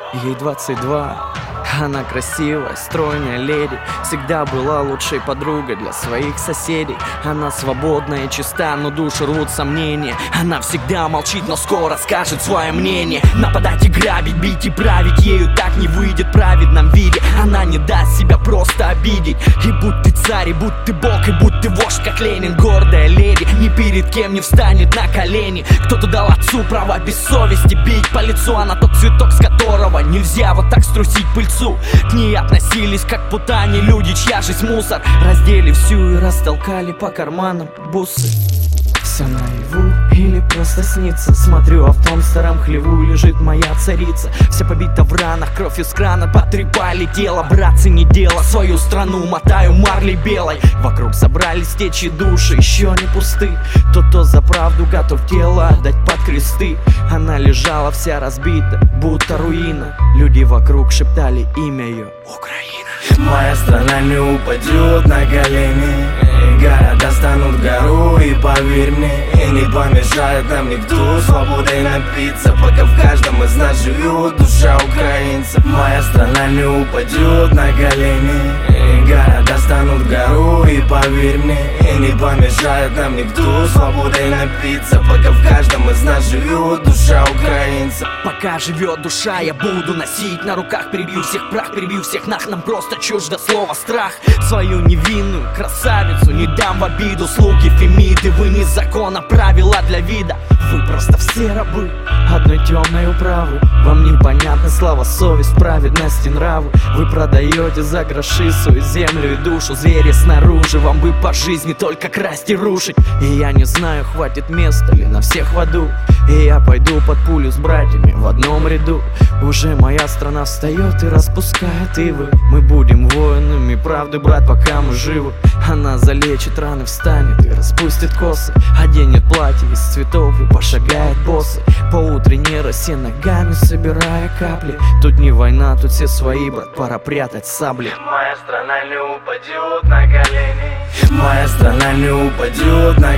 ей 22. Она красивая, стройная леди, всегда была лучшей подругой для своих соседей. Она свободная и чиста, но душу рвут сомнения. Она всегда молчит, но скоро скажет свое мнение. Нападать и грабить, бить и править ею так не выйдет в праведном виде. Она не даст себя просто обидеть. И будь ты царь, и будь ты бог, и будь ты вождь, как Ленин. Гордая леди ни перед кем не встанет на колени. Кто-то дал отцу право без совести бить по лицу. Она тот цветок, с которого нельзя вот так струсить пыльцу. К ней относились как к путане люди, чья жизнь мусор. Раздели всю и растолкали по карманам бусы. Все наяву или просто снится. Смотрю, а в том старом хлеву лежит моя царица. Вся побита в ранах, кровь из крана потрепали тело. Братцы, не дело, свою страну мотаю марлей белой. Вокруг собрались течи души, еще не пусты. Тот, кто за правду готов тело отдать под кресты. Она лежала вся разбита, будто руина. Люди вокруг шептали имя ее: Украина. Моя страна не упадет на колени. Города станут гору, и поверь мне, и не помешает нам никто свободой напиться, пока в каждом из нас живет душа украинца. Моя страна не упадет на колени. Города станут гору, и поверь мне, и не помешает нам никто свободой напиться, пока в каждом из нас живет душа украинца. Пока живет душа, я буду носить на руках. Перебью всех прах, перебью всех нах. Нам просто чуждо слово страх. Свою невинную красавицу не дам в обиду. Слуги Фемиды, вы не закона, правила для вида. Вы просто все рабы одной темной управы. Вам непонятна слава, совесть, праведность и нравы. Вы продаете за гроши свою землю и душу. Звери снаружи, вам бы по жизни только красть и рушить. И я не знаю, хватит места ли на всех в аду. И я пойду под пулю с братьями в одном ряду. Уже моя страна встает и распускает ивы. Мы будем воинами правды, брат, пока мы живы. Она залечит раны, встанет и распустит косы. Оденет платье из цветов и пошагает боссы по утренней росе, ногами собирая капли. Тут не война, тут все свои, брат, пора прятать сабли. Моя страна не упадет на колени. Моя страна не упадет на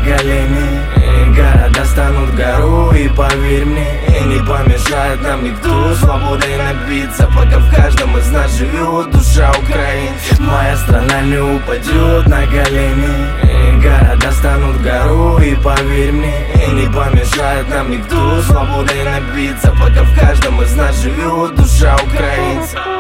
колени. Города станут гору, и поверь мне, и не помешает нам никто свободой напиться, пока в каждом из нас живет душа украинца. Моя страна не упадет на колени. Города станут гору, и поверь мне, и не помешает нам никто свободой напиться, пока в каждом из нас живет душа украинца.